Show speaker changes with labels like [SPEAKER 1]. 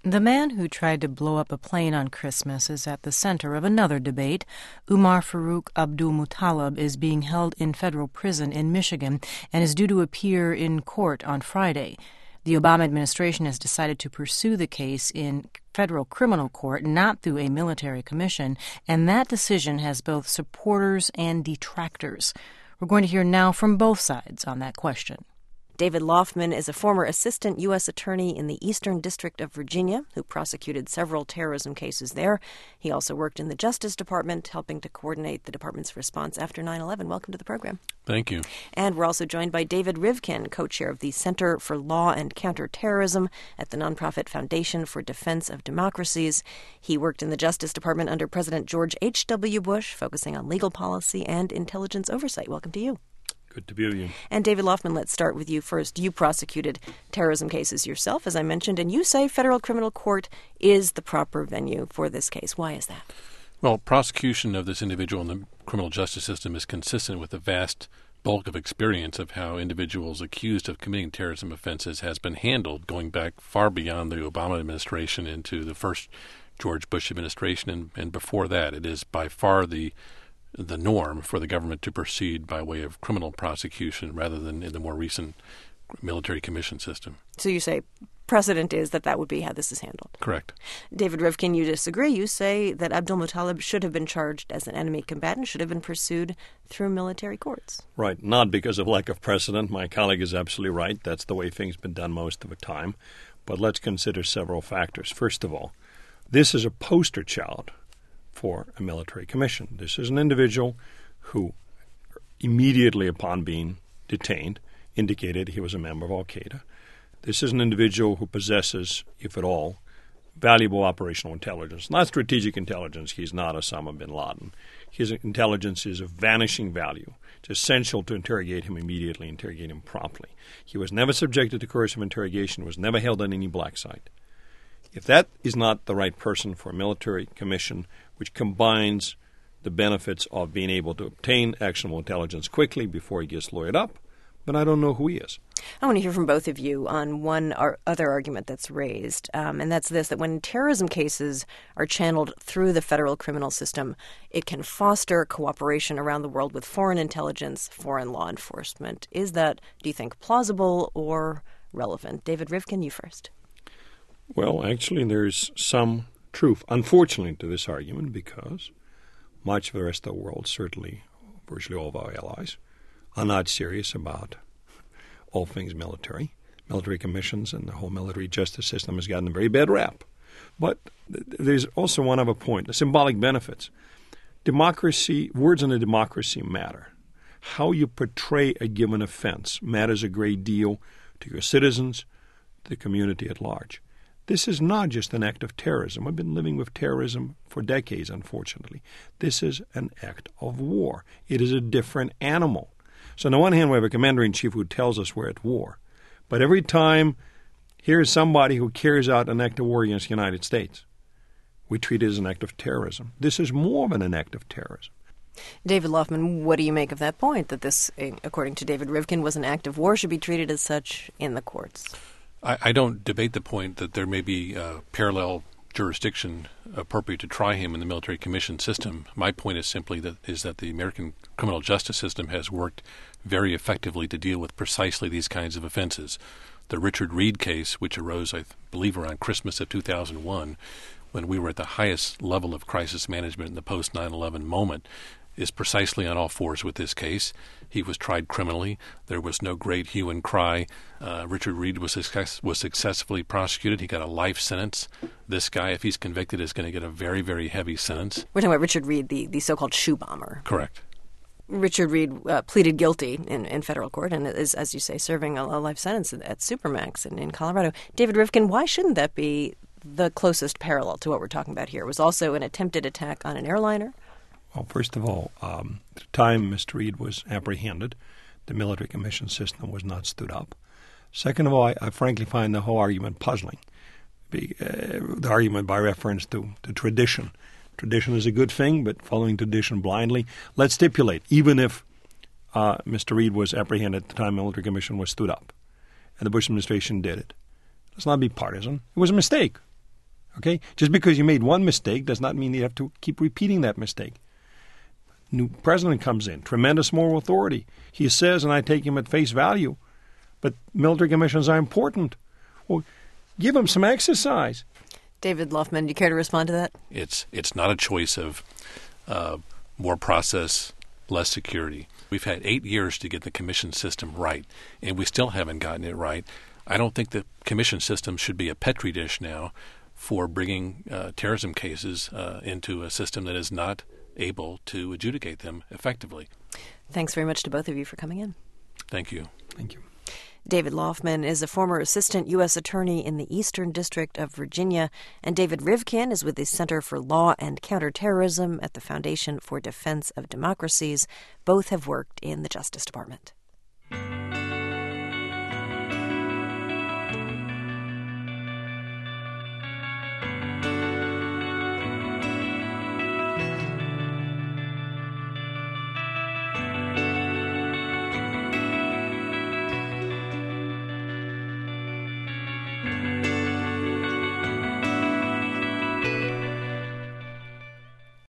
[SPEAKER 1] The man who tried to blow up a plane on Christmas is at the center of another debate. Umar Farouk Abdulmutallab is being held in federal prison in Michigan and is due to appear in court on Friday. The Obama administration has decided to pursue the case in federal criminal court, not through a military commission, and that decision has both supporters and detractors. We're going to hear now from both sides on that question.
[SPEAKER 2] David Laufman is a former assistant U.S. attorney in the Eastern District of Virginia who prosecuted several terrorism cases there. He also worked in the Justice Department, helping to coordinate the department's response after 9/11. Welcome to the program.
[SPEAKER 3] Thank you.
[SPEAKER 2] And we're also joined by David Rivkin, co-chair of the Center for Law and Counterterrorism at the nonprofit Foundation for Defense of Democracies. He worked in the Justice Department under President George H.W. Bush, focusing on legal policy and intelligence oversight. Welcome to you.
[SPEAKER 3] Good to be with you.
[SPEAKER 2] And David Laufman, let's start with you first. You prosecuted terrorism cases yourself, as I mentioned, and you say federal criminal court is the proper venue for this case. Why is that?
[SPEAKER 3] Well, prosecution of this individual in the criminal justice system is consistent with the vast bulk of experience of how individuals accused of committing terrorism offenses has been handled, going back far beyond the Obama administration into the first George Bush administration and before that. It is by far the norm for the government to proceed by way of criminal prosecution rather than in the more recent military commission system.
[SPEAKER 2] So you say precedent is that would be how this is handled.
[SPEAKER 3] Correct.
[SPEAKER 2] David Rivkin, you disagree. You say that Abdulmutallab should have been charged as an enemy combatant, should have been pursued through military courts.
[SPEAKER 4] Right. Not because of lack of precedent. My colleague is absolutely right. That's the way things have been done most of the time. But let's consider several factors. First of all, this is a poster child for a military commission. This is an individual who immediately upon being detained indicated he was a member of Al-Qaeda. This is an individual who possesses, if at all, valuable operational intelligence. Not strategic intelligence. He's not Osama bin Laden. His intelligence is of vanishing value. It's essential to interrogate him immediately, interrogate him promptly. He was never subjected to coercive interrogation, was never held on any black site. If that is not the right person for a military commission, which combines the benefits of being able to obtain actionable intelligence quickly before he gets lawyered up, then I don't know who he is.
[SPEAKER 2] I want to hear from both of you on one other argument that's raised, and that's this, that when terrorism cases are channeled through the federal criminal system, it can foster cooperation around the world with foreign intelligence, foreign law enforcement. Is that, do you think, plausible or relevant? David Rivkin, you first.
[SPEAKER 4] Well, actually, there's some truth, unfortunately, to this argument because much of the rest of the world, certainly virtually all of our allies, are not serious about all things military. Military commissions and the whole military justice system has gotten a very bad rap. But there's also one other point, the symbolic benefits. Democracy, words in a democracy matter. How you portray a given offense matters a great deal to your citizens, to the community at large. This is not just an act of terrorism. We've been living with terrorism for decades, unfortunately. This is an act of war. It is a different animal. So on the one hand, we have a commander-in-chief who tells us we're at war. But every time here's somebody who carries out an act of war against the United States, we treat it as an act of terrorism. This is more than an act of terrorism.
[SPEAKER 2] David Laufman, what do you make of that point, that this, according to David Rivkin, was an act of war, should be treated as such in the courts?
[SPEAKER 3] I don't debate the point that there may be parallel jurisdiction appropriate to try him in the military commission system. My point is simply that the American criminal justice system has worked very effectively to deal with precisely these kinds of offenses. The Richard Reed case, which arose, I believe, around Christmas of 2001, when we were at the highest level of crisis management in the post-9/11 moment, is precisely on all fours with this case. He was tried criminally. There was no great hue and cry. Richard Reed was successfully prosecuted. He got a life sentence. This guy, if he's convicted, is going to get a very, very heavy sentence.
[SPEAKER 2] We're talking about Richard Reed, the so-called shoe bomber.
[SPEAKER 3] Correct.
[SPEAKER 2] Richard Reed pleaded guilty in federal court and is, as you say, serving a life sentence at Supermax in Colorado. David Rivkin, why shouldn't that be the closest parallel to what we're talking about here? It was also an attempted attack on an airliner.
[SPEAKER 4] Well, first of all, at the time Mr. Reed was apprehended, the military commission system was not stood up. Second of all, I frankly find the whole argument puzzling, the argument by reference to tradition. Tradition is a good thing, but following tradition blindly. Let's stipulate, even if Mr. Reed was apprehended at the time the military commission was stood up, and the Bush administration did it. Let's not be partisan. It was a mistake. Okay? Just because you made one mistake does not mean you have to keep repeating that mistake. New president comes in, tremendous moral authority. He says, and I take him at face value, but military commissions are important. Well, give him some exercise.
[SPEAKER 2] David Laufman, do you care to respond to that?
[SPEAKER 3] It's not a choice of more process, less security. We've had 8 years to get the commission system right, and we still haven't gotten it right. I don't think the commission system should be a petri dish now for bringing terrorism cases into a system that is not able to adjudicate them effectively.
[SPEAKER 2] Thanks very much to both of you for coming in.
[SPEAKER 3] Thank you.
[SPEAKER 4] Thank you.
[SPEAKER 2] David Laufman is a former assistant U.S. attorney in the Eastern District of Virginia, and David Rivkin is with the Center for Law and Counterterrorism at the Foundation for Defense of Democracies. Both have worked in the Justice Department.